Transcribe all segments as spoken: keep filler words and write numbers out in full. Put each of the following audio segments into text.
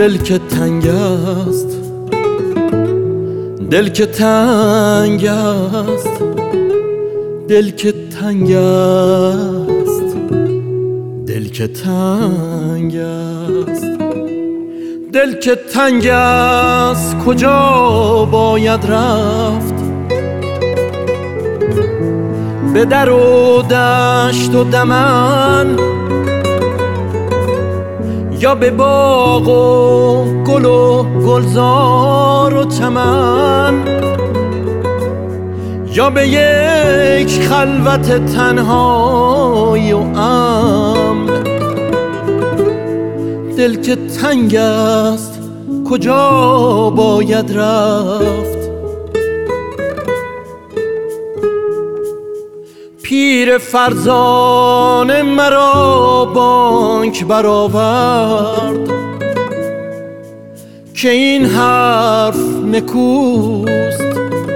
دل که تنگ است، دل که تنگ است، دل که تنگ است، دل که تنگ است، دل که تنگ است. کجا باید رفت؟ به در و دشت و دمن، یا به باغ و گل و گلزار و چمن، یا به یک خلوت تنهایی و امن. دل که تنگ است کجا باید رفت؟ پیر فرزانه مرا بانگ برآورد که این حرف نکوست.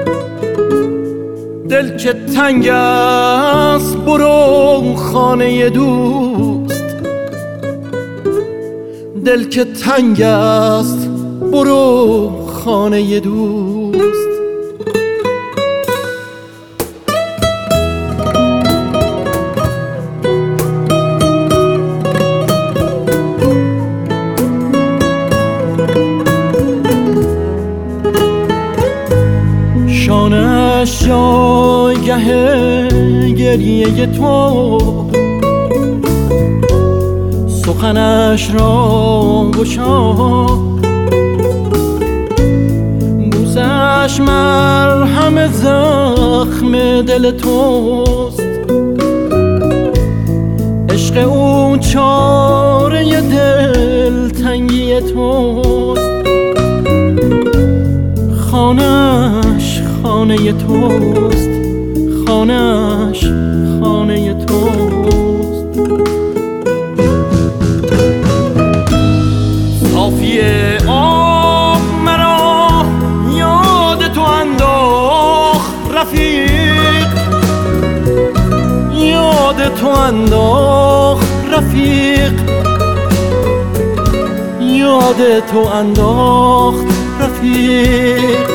دل که تنگ است برو خانه دوست، دل که تنگ است برو خانه دوست. شانش جایگه گریه تو، سخنش را گشا، بوسش مرهم زخم دل توست. عشق او چاره دل تنگی توست. خانش خانه توست، خانش خانه توست. صافی آب مرا یاد تو انداخت رفیق، یاد تو انداخت رفیق، یاد تو انداخت رفیق.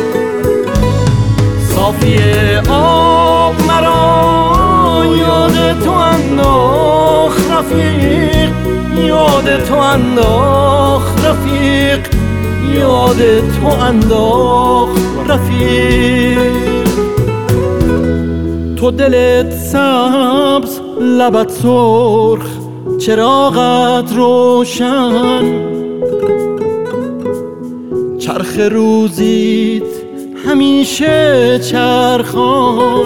صافی آب مرا یاد تو انداخت رفیق، یاد تو انداخت رفیق، یاد تو انداخت رفیق. تو دلت سبز لبت سرخ چراغت روشن، چرخ روزیت همیشه چرخان.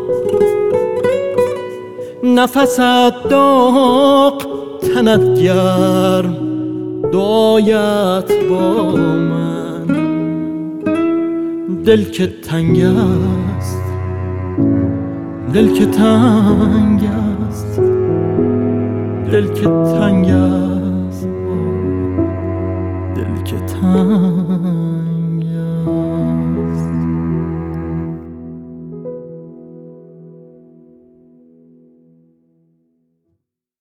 نفست داغ تنت گرم دایت با من. دل که تنگ است، دل که تنگ است، دل که تنگ است، دل که تنگ